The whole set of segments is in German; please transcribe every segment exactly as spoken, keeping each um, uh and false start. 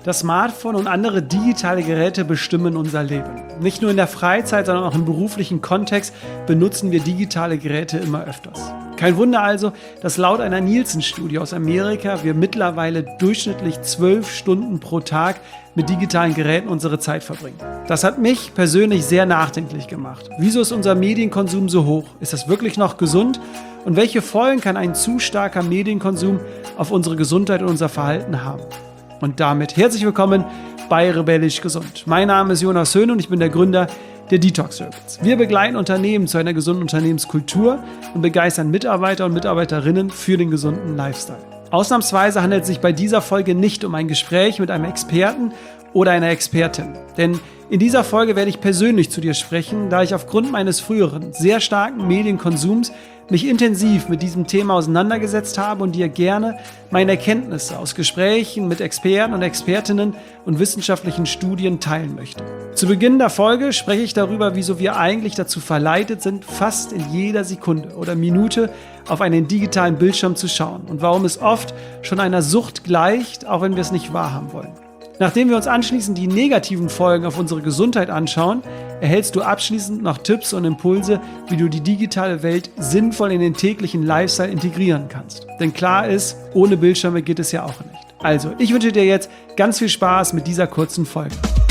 Das Smartphone und andere digitale Geräte bestimmen unser Leben. Nicht nur in der Freizeit, sondern auch im beruflichen Kontext benutzen wir digitale Geräte immer öfters. Kein Wunder also, dass laut einer Nielsen-Studie aus Amerika wir mittlerweile durchschnittlich zwölf Stunden pro Tag mit digitalen Geräten unsere Zeit verbringen. Das hat mich persönlich sehr nachdenklich gemacht. Wieso ist unser Medienkonsum so hoch? Ist das wirklich noch gesund? Und welche Folgen kann ein zu starker Medienkonsum auf unsere Gesundheit und unser Verhalten haben? Und damit herzlich willkommen bei Rebellisch Gesund. Mein Name ist Jonas Höhn und ich bin der Gründer der Detox Rebels. Wir begleiten Unternehmen zu einer gesunden Unternehmenskultur und begeistern Mitarbeiter und Mitarbeiterinnen für den gesunden Lifestyle. Ausnahmsweise handelt es sich bei dieser Folge nicht um ein Gespräch mit einem Experten oder einer Expertin. Denn in dieser Folge werde ich persönlich zu dir sprechen, da ich aufgrund meines früheren, sehr starken Medienkonsums mich intensiv mit diesem Thema auseinandergesetzt habe und dir gerne meine Erkenntnisse aus Gesprächen mit Experten und Expertinnen und wissenschaftlichen Studien teilen möchte. Zu Beginn der Folge spreche ich darüber, wieso wir eigentlich dazu verleitet sind, fast in jeder Sekunde oder Minute auf einen digitalen Bildschirm zu schauen und warum es oft schon einer Sucht gleicht, auch wenn wir es nicht wahrhaben wollen. Nachdem wir uns anschließend die negativen Folgen auf unsere Gesundheit anschauen, erhältst du abschließend noch Tipps und Impulse, wie du die digitale Welt sinnvoll in den täglichen Lifestyle integrieren kannst. Denn klar ist, ohne Bildschirme geht es ja auch nicht. Also, ich wünsche dir jetzt ganz viel Spaß mit dieser kurzen Folge.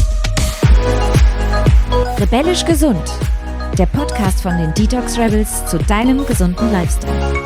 Rebellisch Gesund, der Podcast von den Detox Rebels zu deinem gesunden Lifestyle.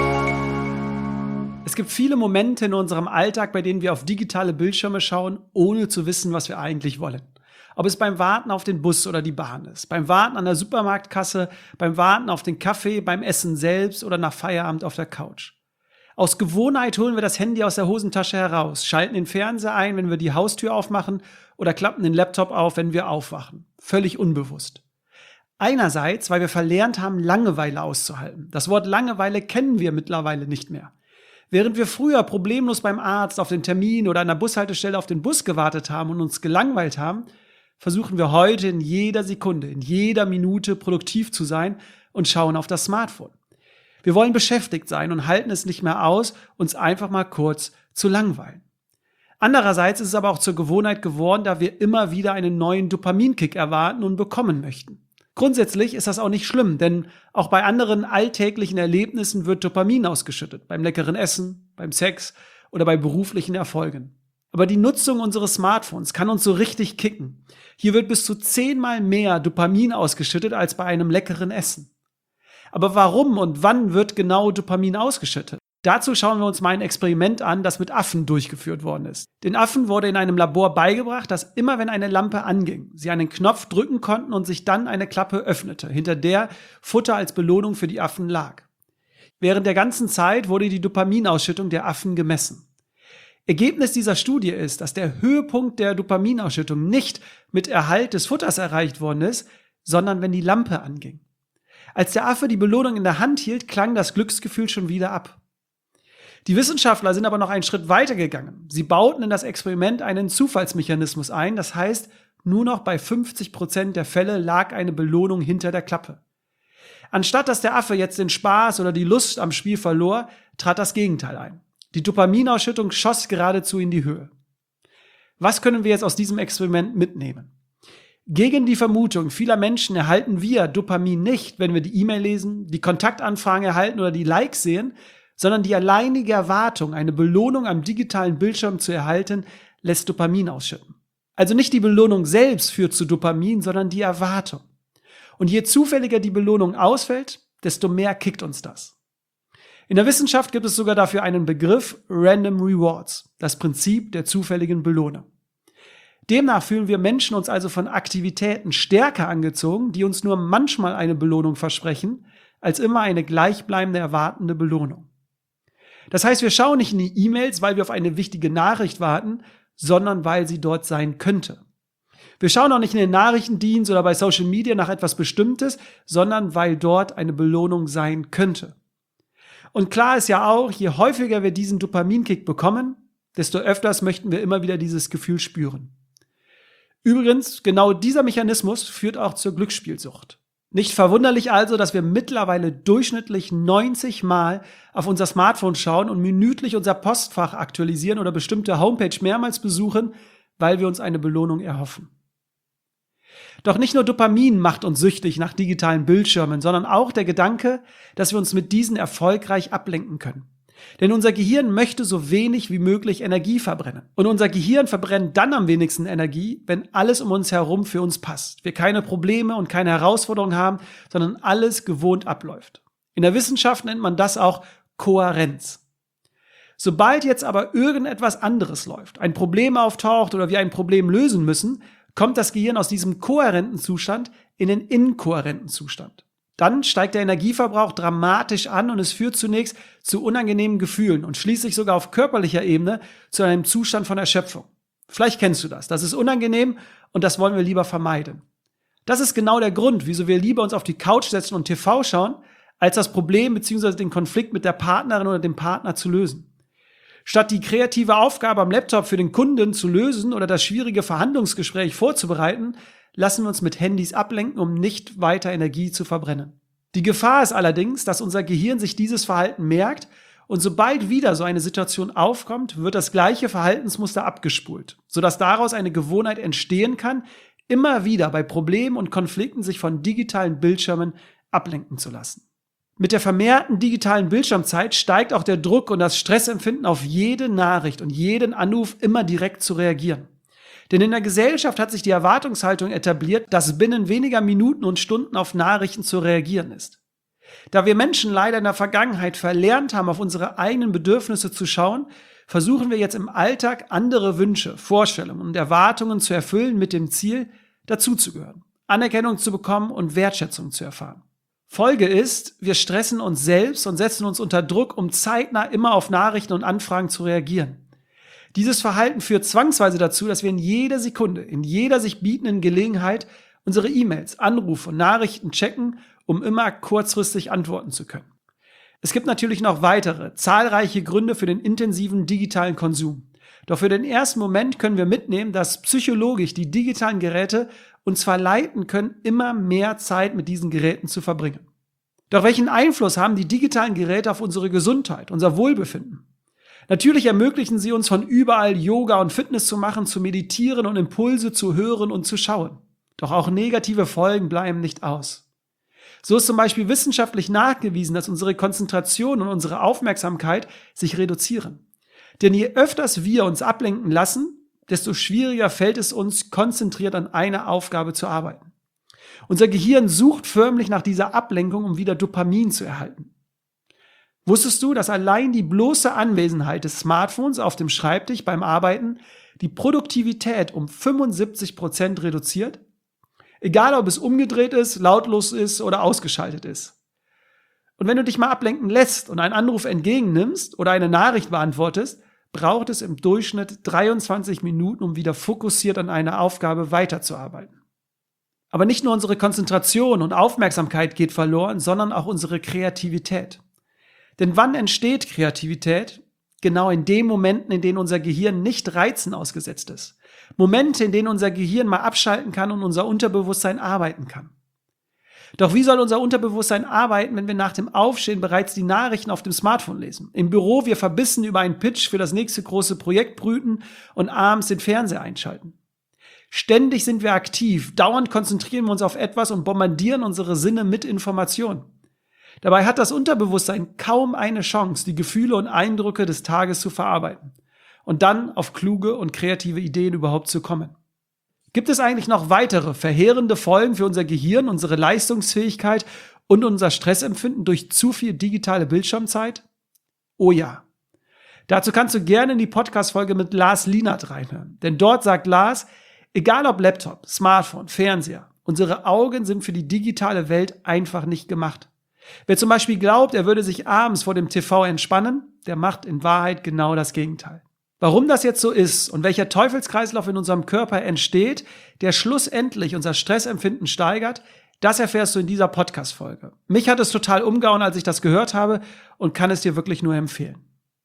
Es gibt viele Momente in unserem Alltag, bei denen wir auf digitale Bildschirme schauen, ohne zu wissen, was wir eigentlich wollen. Ob es beim Warten auf den Bus oder die Bahn ist, beim Warten an der Supermarktkasse, beim Warten auf den Kaffee, beim Essen selbst oder nach Feierabend auf der Couch. Aus Gewohnheit holen wir das Handy aus der Hosentasche heraus, schalten den Fernseher ein, wenn wir die Haustür aufmachen oder klappen den Laptop auf, wenn wir aufwachen. Völlig unbewusst. Einerseits, weil wir verlernt haben, Langeweile auszuhalten. Das Wort Langeweile kennen wir mittlerweile nicht mehr. Während wir früher problemlos beim Arzt auf den Termin oder an der Bushaltestelle auf den Bus gewartet haben und uns gelangweilt haben, versuchen wir heute in jeder Sekunde, in jeder Minute produktiv zu sein und schauen auf das Smartphone. Wir wollen beschäftigt sein und halten es nicht mehr aus, uns einfach mal kurz zu langweilen. Andererseits ist es aber auch zur Gewohnheit geworden, da wir immer wieder einen neuen Dopaminkick erwarten und bekommen möchten. Grundsätzlich ist das auch nicht schlimm, denn auch bei anderen alltäglichen Erlebnissen wird Dopamin ausgeschüttet, beim leckeren Essen, beim Sex oder bei beruflichen Erfolgen. Aber die Nutzung unseres Smartphones kann uns so richtig kicken. Hier wird bis zu zehnmal mehr Dopamin ausgeschüttet als bei einem leckeren Essen. Aber warum und wann wird genau Dopamin ausgeschüttet? Dazu schauen wir uns mal ein Experiment an, das mit Affen durchgeführt worden ist. Den Affen wurde in einem Labor beigebracht, dass immer wenn eine Lampe anging, sie einen Knopf drücken konnten und sich dann eine Klappe öffnete, hinter der Futter als Belohnung für die Affen lag. Während der ganzen Zeit wurde die Dopaminausschüttung der Affen gemessen. Ergebnis dieser Studie ist, dass der Höhepunkt der Dopaminausschüttung nicht mit Erhalt des Futters erreicht worden ist, sondern wenn die Lampe anging. Als der Affe die Belohnung in der Hand hielt, klang das Glücksgefühl schon wieder ab. Die Wissenschaftler sind aber noch einen Schritt weiter gegangen. Sie bauten in das Experiment einen Zufallsmechanismus ein, das heißt, nur noch bei fünfzig Prozent der Fälle lag eine Belohnung hinter der Klappe. Anstatt dass der Affe jetzt den Spaß oder die Lust am Spiel verlor, trat das Gegenteil ein. Die Dopaminausschüttung schoss geradezu in die Höhe. Was können wir jetzt aus diesem Experiment mitnehmen? Gegen die Vermutung vieler Menschen erhalten wir Dopamin nicht, wenn wir die E-Mail lesen, die Kontaktanfragen erhalten oder die Likes sehen, sondern die alleinige Erwartung, eine Belohnung am digitalen Bildschirm zu erhalten, lässt Dopamin ausschütten. Also nicht die Belohnung selbst führt zu Dopamin, sondern die Erwartung. Und je zufälliger die Belohnung ausfällt, desto mehr kickt uns das. In der Wissenschaft gibt es sogar dafür einen Begriff Random Rewards, das Prinzip der zufälligen Belohnung. Demnach fühlen wir Menschen uns also von Aktivitäten stärker angezogen, die uns nur manchmal eine Belohnung versprechen, als immer eine gleichbleibende erwartende Belohnung. Das heißt, wir schauen nicht in die E-Mails, weil wir auf eine wichtige Nachricht warten, sondern weil sie dort sein könnte. Wir schauen auch nicht in den Nachrichtendienst oder bei Social Media nach etwas Bestimmtes, sondern weil dort eine Belohnung sein könnte. Und klar ist ja auch, je häufiger wir diesen Dopaminkick bekommen, desto öfters möchten wir immer wieder dieses Gefühl spüren. Übrigens, genau dieser Mechanismus führt auch zur Glücksspielsucht. Nicht verwunderlich also, dass wir mittlerweile durchschnittlich neunzig Mal auf unser Smartphone schauen und minütlich unser Postfach aktualisieren oder bestimmte Homepage mehrmals besuchen, weil wir uns eine Belohnung erhoffen. Doch nicht nur Dopamin macht uns süchtig nach digitalen Bildschirmen, sondern auch der Gedanke, dass wir uns mit diesen erfolgreich ablenken können. Denn unser Gehirn möchte so wenig wie möglich Energie verbrennen. Und unser Gehirn verbrennt dann am wenigsten Energie, wenn alles um uns herum für uns passt. Wir keine Probleme und keine Herausforderungen haben, sondern alles gewohnt abläuft. In der Wissenschaft nennt man das auch Kohärenz. Sobald jetzt aber irgendetwas anderes läuft, ein Problem auftaucht oder wir ein Problem lösen müssen, kommt das Gehirn aus diesem kohärenten Zustand in den inkohärenten Zustand. Dann steigt der Energieverbrauch dramatisch an und es führt zunächst zu unangenehmen Gefühlen und schließlich sogar auf körperlicher Ebene zu einem Zustand von Erschöpfung. Vielleicht kennst du das. Das ist unangenehm und das wollen wir lieber vermeiden. Das ist genau der Grund, wieso wir lieber uns auf die Couch setzen und T V schauen, als das Problem bzw. den Konflikt mit der Partnerin oder dem Partner zu lösen. Statt die kreative Aufgabe am Laptop für den Kunden zu lösen oder das schwierige Verhandlungsgespräch vorzubereiten, lassen wir uns mit Handys ablenken, um nicht weiter Energie zu verbrennen. Die Gefahr ist allerdings, dass unser Gehirn sich dieses Verhalten merkt und sobald wieder so eine Situation aufkommt, wird das gleiche Verhaltensmuster abgespult, sodass daraus eine Gewohnheit entstehen kann, immer wieder bei Problemen und Konflikten sich von digitalen Bildschirmen ablenken zu lassen. Mit der vermehrten digitalen Bildschirmzeit steigt auch der Druck und das Stressempfinden auf jede Nachricht und jeden Anruf immer direkt zu reagieren. Denn in der Gesellschaft hat sich die Erwartungshaltung etabliert, dass binnen weniger Minuten und Stunden auf Nachrichten zu reagieren ist. Da wir Menschen leider in der Vergangenheit verlernt haben, auf unsere eigenen Bedürfnisse zu schauen, versuchen wir jetzt im Alltag andere Wünsche, Vorstellungen und Erwartungen zu erfüllen mit dem Ziel, dazuzugehören, Anerkennung zu bekommen und Wertschätzung zu erfahren. Folge ist, wir stressen uns selbst und setzen uns unter Druck, um zeitnah immer auf Nachrichten und Anfragen zu reagieren. Dieses Verhalten führt zwangsweise dazu, dass wir in jeder Sekunde, in jeder sich bietenden Gelegenheit unsere E-Mails, Anrufe und Nachrichten checken, um immer kurzfristig antworten zu können. Es gibt natürlich noch weitere, zahlreiche Gründe für den intensiven digitalen Konsum. Doch für den ersten Moment können wir mitnehmen, dass psychologisch die digitalen Geräte uns verleiten können, immer mehr Zeit mit diesen Geräten zu verbringen. Doch welchen Einfluss haben die digitalen Geräte auf unsere Gesundheit, unser Wohlbefinden? Natürlich ermöglichen sie uns von überall Yoga und Fitness zu machen, zu meditieren und Impulse zu hören und zu schauen. Doch auch negative Folgen bleiben nicht aus. So ist zum Beispiel wissenschaftlich nachgewiesen, dass unsere Konzentration und unsere Aufmerksamkeit sich reduzieren. Denn je öfters wir uns ablenken lassen, desto schwieriger fällt es uns, konzentriert an einer Aufgabe zu arbeiten. Unser Gehirn sucht förmlich nach dieser Ablenkung, um wieder Dopamin zu erhalten. Wusstest du, dass allein die bloße Anwesenheit des Smartphones auf dem Schreibtisch beim Arbeiten die Produktivität um fünfundsiebzig Prozent reduziert? Egal, ob es umgedreht ist, lautlos ist oder ausgeschaltet ist. Und wenn du dich mal ablenken lässt und einen Anruf entgegennimmst oder eine Nachricht beantwortest, braucht es im Durchschnitt dreiundzwanzig Minuten, um wieder fokussiert an einer Aufgabe weiterzuarbeiten. Aber nicht nur unsere Konzentration und Aufmerksamkeit geht verloren, sondern auch unsere Kreativität. Denn wann entsteht Kreativität? Genau in den Momenten, in denen unser Gehirn nicht Reizen ausgesetzt ist. Momente, in denen unser Gehirn mal abschalten kann und unser Unterbewusstsein arbeiten kann. Doch wie soll unser Unterbewusstsein arbeiten, wenn wir nach dem Aufstehen bereits die Nachrichten auf dem Smartphone lesen? Im Büro wir verbissen über einen Pitch für das nächste große Projekt brüten und abends den Fernseher einschalten. Ständig sind wir aktiv, dauernd konzentrieren wir uns auf etwas und bombardieren unsere Sinne mit Informationen. Dabei hat das Unterbewusstsein kaum eine Chance, die Gefühle und Eindrücke des Tages zu verarbeiten und dann auf kluge und kreative Ideen überhaupt zu kommen. Gibt es eigentlich noch weitere verheerende Folgen für unser Gehirn, unsere Leistungsfähigkeit und unser Stressempfinden durch zu viel digitale Bildschirmzeit? Oh ja. Dazu kannst du gerne in die Podcast-Folge mit Lars Lienert reinhören. Denn dort sagt Lars, egal ob Laptop, Smartphone, Fernseher, unsere Augen sind für die digitale Welt einfach nicht gemacht. Wer zum Beispiel glaubt, er würde sich abends vor dem T V entspannen, der macht in Wahrheit genau das Gegenteil. Warum das jetzt so ist und welcher Teufelskreislauf in unserem Körper entsteht, der schlussendlich unser Stressempfinden steigert, das erfährst du in dieser Podcast-Folge. Mich hat es total umgehauen, als ich das gehört habe und kann es dir wirklich nur empfehlen.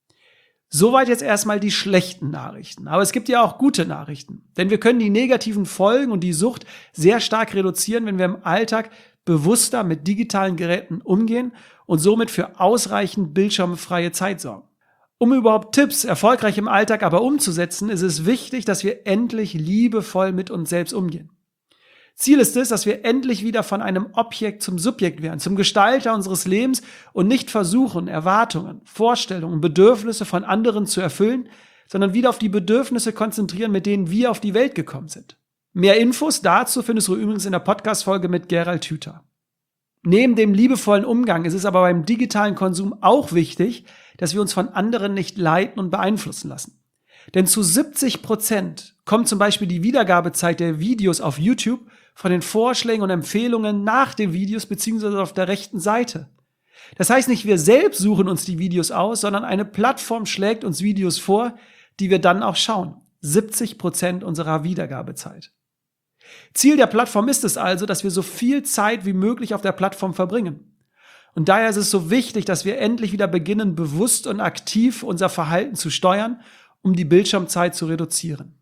Soweit jetzt erstmal die schlechten Nachrichten. Aber es gibt ja auch gute Nachrichten. Denn wir können die negativen Folgen und die Sucht sehr stark reduzieren, wenn wir im Alltag bewusster mit digitalen Geräten umgehen und somit für ausreichend bildschirmfreie Zeit sorgen. Um überhaupt Tipps erfolgreich im Alltag aber umzusetzen, ist es wichtig, dass wir endlich liebevoll mit uns selbst umgehen. Ziel ist es, dass wir endlich wieder von einem Objekt zum Subjekt werden, zum Gestalter unseres Lebens und nicht versuchen, Erwartungen, Vorstellungen und Bedürfnisse von anderen zu erfüllen, sondern wieder auf die Bedürfnisse konzentrieren, mit denen wir auf die Welt gekommen sind. Mehr Infos dazu findest du übrigens in der Podcast-Folge mit Gerald Hüther. Neben dem liebevollen Umgang ist es aber beim digitalen Konsum auch wichtig, dass wir uns von anderen nicht leiten und beeinflussen lassen. Denn zu siebzig Prozent kommt zum Beispiel die Wiedergabezeit der Videos auf YouTube von den Vorschlägen und Empfehlungen nach den Videos bzw. auf der rechten Seite. Das heißt nicht, wir selbst suchen uns die Videos aus, sondern eine Plattform schlägt uns Videos vor, die wir dann auch schauen. siebzig Prozent unserer Wiedergabezeit. Ziel der Plattform ist es also, dass wir so viel Zeit wie möglich auf der Plattform verbringen. Und daher ist es so wichtig, dass wir endlich wieder beginnen, bewusst und aktiv unser Verhalten zu steuern, um die Bildschirmzeit zu reduzieren.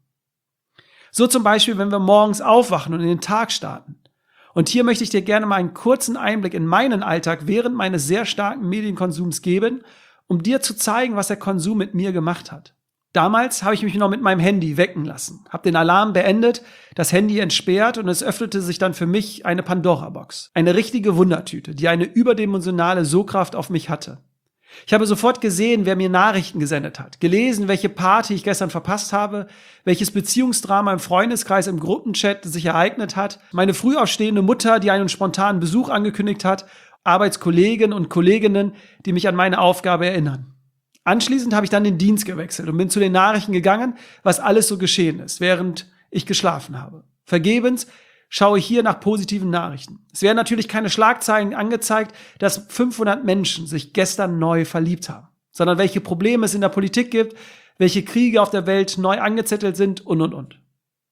So zum Beispiel, wenn wir morgens aufwachen und in den Tag starten. Und hier möchte ich dir gerne mal einen kurzen Einblick in meinen Alltag während meines sehr starken Medienkonsums geben, um dir zu zeigen, was der Konsum mit mir gemacht hat. Damals habe ich mich noch mit meinem Handy wecken lassen, habe den Alarm beendet, das Handy entsperrt und es öffnete sich dann für mich eine Pandora-Box. Eine richtige Wundertüte, die eine überdimensionale Sogkraft auf mich hatte. Ich habe sofort gesehen, wer mir Nachrichten gesendet hat, gelesen, welche Party ich gestern verpasst habe, welches Beziehungsdrama im Freundeskreis im Gruppenchat sich ereignet hat, meine früh aufstehende Mutter, die einen spontanen Besuch angekündigt hat, Arbeitskollegen und Kolleginnen, die mich an meine Aufgabe erinnern. Anschließend habe ich dann den Dienst gewechselt und bin zu den Nachrichten gegangen, was alles so geschehen ist, während ich geschlafen habe. Vergebens schaue ich hier nach positiven Nachrichten. Es werden natürlich keine Schlagzeilen angezeigt, dass fünfhundert Menschen sich gestern neu verliebt haben, sondern welche Probleme es in der Politik gibt, welche Kriege auf der Welt neu angezettelt sind und, und, und.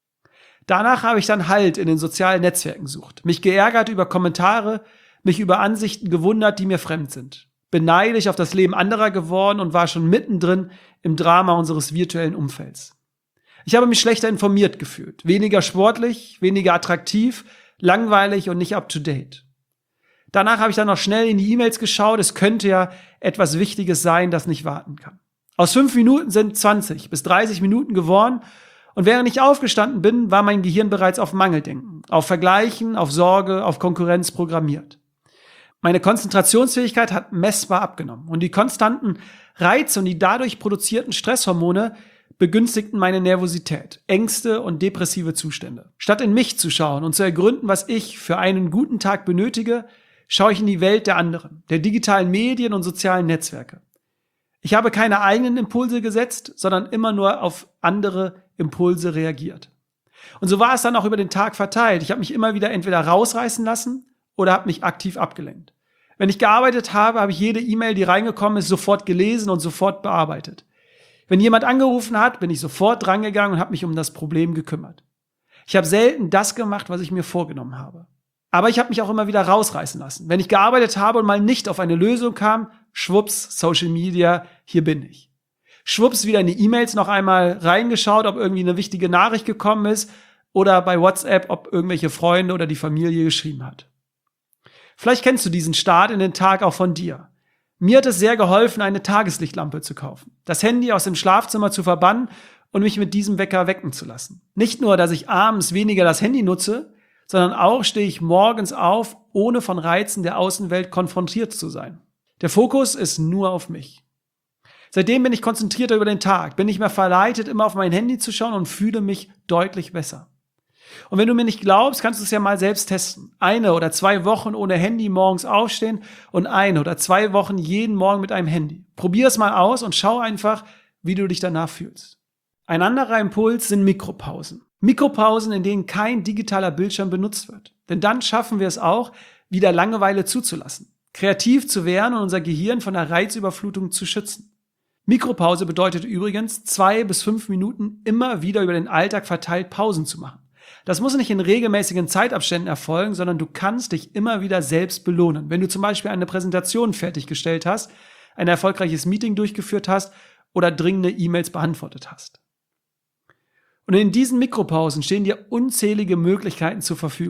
Danach habe ich dann Halt in den sozialen Netzwerken gesucht, mich geärgert über Kommentare, mich über Ansichten gewundert, die mir fremd sind. Bin neidisch auf das Leben anderer geworden und war schon mittendrin im Drama unseres virtuellen Umfelds. Ich habe mich schlechter informiert gefühlt, weniger sportlich, weniger attraktiv, langweilig und nicht up to date. Danach habe ich dann noch schnell in die E-Mails geschaut, es könnte ja etwas Wichtiges sein, das nicht warten kann. Aus fünf Minuten sind zwanzig bis dreißig Minuten geworden und während ich aufgestanden bin, war mein Gehirn bereits auf Mangeldenken, auf Vergleichen, auf Sorge, auf Konkurrenz programmiert. Meine Konzentrationsfähigkeit hat messbar abgenommen und die konstanten Reize und die dadurch produzierten Stresshormone begünstigten meine Nervosität, Ängste und depressive Zustände. Statt in mich zu schauen und zu ergründen, was ich für einen guten Tag benötige, schaue ich in die Welt der anderen, der digitalen Medien und sozialen Netzwerke. Ich habe keine eigenen Impulse gesetzt, sondern immer nur auf andere Impulse reagiert. Und so war es dann auch über den Tag verteilt. Ich habe mich immer wieder entweder rausreißen lassen oder habe mich aktiv abgelenkt. Wenn ich gearbeitet habe, habe ich jede E-Mail, die reingekommen ist, sofort gelesen und sofort bearbeitet. Wenn jemand angerufen hat, bin ich sofort drangegangen und habe mich um das Problem gekümmert. Ich habe selten das gemacht, was ich mir vorgenommen habe. Aber ich habe mich auch immer wieder rausreißen lassen. Wenn ich gearbeitet habe und mal nicht auf eine Lösung kam, schwupps, Social Media, hier bin ich. Schwupps, wieder in die E-Mails noch einmal reingeschaut, ob irgendwie eine wichtige Nachricht gekommen ist oder bei WhatsApp, ob irgendwelche Freunde oder die Familie geschrieben hat. Vielleicht kennst du diesen Start in den Tag auch von dir. Mir hat es sehr geholfen, eine Tageslichtlampe zu kaufen, das Handy aus dem Schlafzimmer zu verbannen und mich mit diesem Wecker wecken zu lassen. Nicht nur, dass ich abends weniger das Handy nutze, sondern auch stehe ich morgens auf, ohne von Reizen der Außenwelt konfrontiert zu sein. Der Fokus ist nur auf mich. Seitdem bin ich konzentrierter über den Tag, bin nicht mehr verleitet, immer auf mein Handy zu schauen und fühle mich deutlich besser. Und wenn du mir nicht glaubst, kannst du es ja mal selbst testen. Eine oder zwei Wochen ohne Handy morgens aufstehen und eine oder zwei Wochen jeden Morgen mit einem Handy. Probier es mal aus und schau einfach, wie du dich danach fühlst. Ein anderer Impuls sind Mikropausen. Mikropausen, in denen kein digitaler Bildschirm benutzt wird. Denn dann schaffen wir es auch, wieder Langeweile zuzulassen, kreativ zu werden und unser Gehirn von der Reizüberflutung zu schützen. Mikropause bedeutet übrigens, zwei bis fünf Minuten immer wieder über den Alltag verteilt Pausen zu machen. Das muss nicht in regelmäßigen Zeitabständen erfolgen, sondern du kannst dich immer wieder selbst belohnen. Wenn du zum Beispiel eine Präsentation fertiggestellt hast, ein erfolgreiches Meeting durchgeführt hast oder dringende E-Mails beantwortet hast. Und in diesen Mikropausen stehen dir unzählige Möglichkeiten zur Verfügung.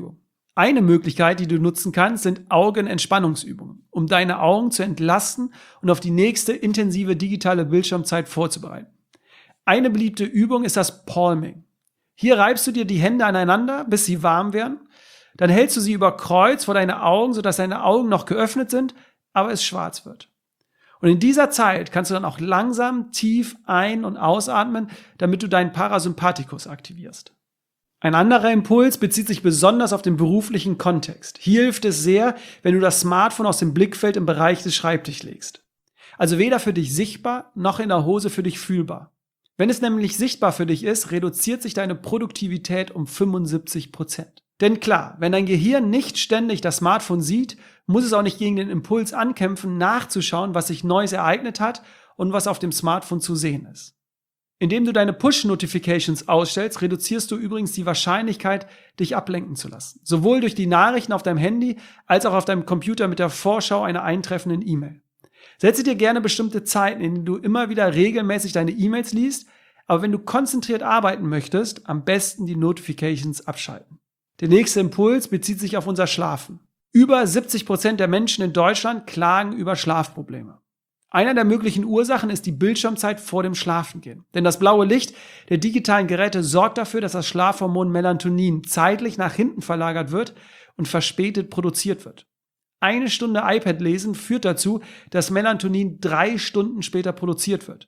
Eine Möglichkeit, die du nutzen kannst, sind Augenentspannungsübungen, um deine Augen zu entlasten und auf die nächste intensive digitale Bildschirmzeit vorzubereiten. Eine beliebte Übung ist das Palming. Hier reibst du dir die Hände aneinander, bis sie warm werden. Dann hältst du sie über Kreuz vor deine Augen, sodass deine Augen noch geöffnet sind, aber es schwarz wird. Und in dieser Zeit kannst du dann auch langsam tief ein- und ausatmen, damit du deinen Parasympathikus aktivierst. Ein anderer Impuls bezieht sich besonders auf den beruflichen Kontext. Hier hilft es sehr, wenn du das Smartphone aus dem Blickfeld im Bereich des Schreibtischs legst. Also weder für dich sichtbar, noch in der Hose für dich fühlbar. Wenn es nämlich sichtbar für dich ist, reduziert sich deine Produktivität um fünfundsiebzig Prozent. Denn klar, wenn dein Gehirn nicht ständig das Smartphone sieht, muss es auch nicht gegen den Impuls ankämpfen, nachzuschauen, was sich Neues ereignet hat und was auf dem Smartphone zu sehen ist. Indem du deine Push-Notifications ausstellst, reduzierst du übrigens die Wahrscheinlichkeit, dich ablenken zu lassen. Sowohl durch die Nachrichten auf deinem Handy, als auch auf deinem Computer mit der Vorschau einer eintreffenden E-Mail. Setze dir gerne bestimmte Zeiten, in denen du immer wieder regelmäßig deine E-Mails liest, aber wenn du konzentriert arbeiten möchtest, am besten die Notifications abschalten. Der nächste Impuls bezieht sich auf unser Schlafen. Über siebzig Prozent der Menschen in Deutschland klagen über Schlafprobleme. Einer der möglichen Ursachen ist die Bildschirmzeit vor dem Schlafengehen. Denn das blaue Licht der digitalen Geräte sorgt dafür, dass das Schlafhormon Melatonin zeitlich nach hinten verlagert wird und verspätet produziert wird. Eine Stunde iPad lesen führt dazu, dass Melatonin drei Stunden später produziert wird.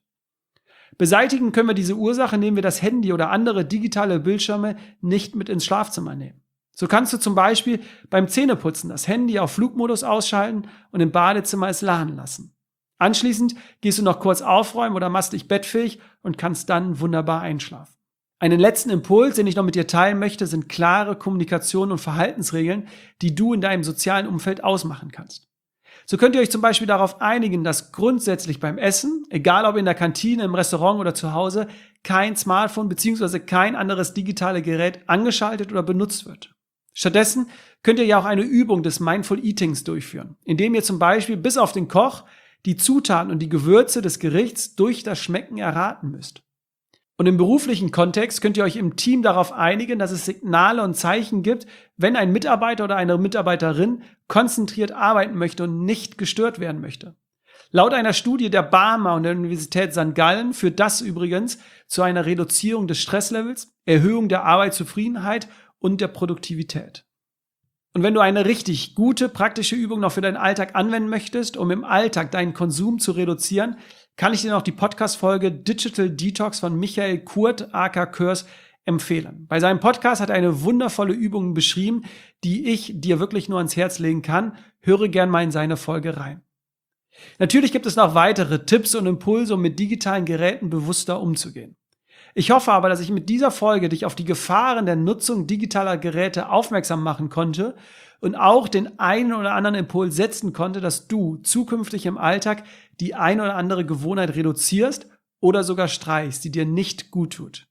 Beseitigen können wir diese Ursache, indem wir das Handy oder andere digitale Bildschirme nicht mit ins Schlafzimmer nehmen. So kannst du zum Beispiel beim Zähneputzen das Handy auf Flugmodus ausschalten und im Badezimmer es laden lassen. Anschließend gehst du noch kurz aufräumen oder machst dich bettfähig und kannst dann wunderbar einschlafen. Einen letzten Impuls, den ich noch mit dir teilen möchte, sind klare Kommunikation und Verhaltensregeln, die du in deinem sozialen Umfeld ausmachen kannst. So könnt ihr euch zum Beispiel darauf einigen, dass grundsätzlich beim Essen, egal ob in der Kantine, im Restaurant oder zu Hause, kein Smartphone bzw. kein anderes digitales Gerät angeschaltet oder benutzt wird. Stattdessen könnt ihr ja auch eine Übung des Mindful Eatings durchführen, indem ihr zum Beispiel bis auf den Koch die Zutaten und die Gewürze des Gerichts durch das Schmecken erraten müsst. Und im beruflichen Kontext könnt ihr euch im Team darauf einigen, dass es Signale und Zeichen gibt, wenn ein Mitarbeiter oder eine Mitarbeiterin konzentriert arbeiten möchte und nicht gestört werden möchte. Laut einer Studie der Barmer und der Universität Sankt Gallen führt das übrigens zu einer Reduzierung des Stresslevels, Erhöhung der Arbeitszufriedenheit und der Produktivität. Und wenn du eine richtig gute, praktische Übung noch für deinen Alltag anwenden möchtest, um im Alltag deinen Konsum zu reduzieren, kann ich dir noch die Podcast-Folge Digital Detox von Michael Kurt aka Kurs empfehlen. Bei seinem Podcast hat er eine wundervolle Übung beschrieben, die ich dir wirklich nur ans Herz legen kann. Höre gern mal in seine Folge rein. Natürlich gibt es noch weitere Tipps und Impulse, um mit digitalen Geräten bewusster umzugehen. Ich hoffe aber, dass ich mit dieser Folge dich auf die Gefahren der Nutzung digitaler Geräte aufmerksam machen konnte und auch den einen oder anderen Impuls setzen konnte, dass du zukünftig im Alltag die eine oder andere Gewohnheit reduzierst oder sogar streichst, die dir nicht gut tut.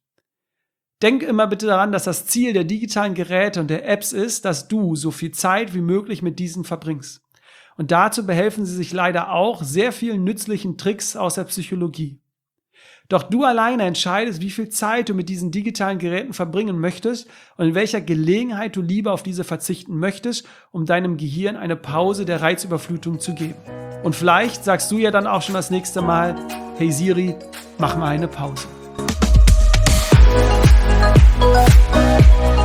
Denk immer bitte daran, dass das Ziel der digitalen Geräte und der Apps ist, dass du so viel Zeit wie möglich mit diesen verbringst. Und dazu behelfen sie sich leider auch sehr vielen nützlichen Tricks aus der Psychologie. Doch du alleine entscheidest, wie viel Zeit du mit diesen digitalen Geräten verbringen möchtest und in welcher Gelegenheit du lieber auf diese verzichten möchtest, um deinem Gehirn eine Pause der Reizüberflutung zu geben. Und vielleicht sagst du ja dann auch schon das nächste Mal, hey Siri, mach mal eine Pause.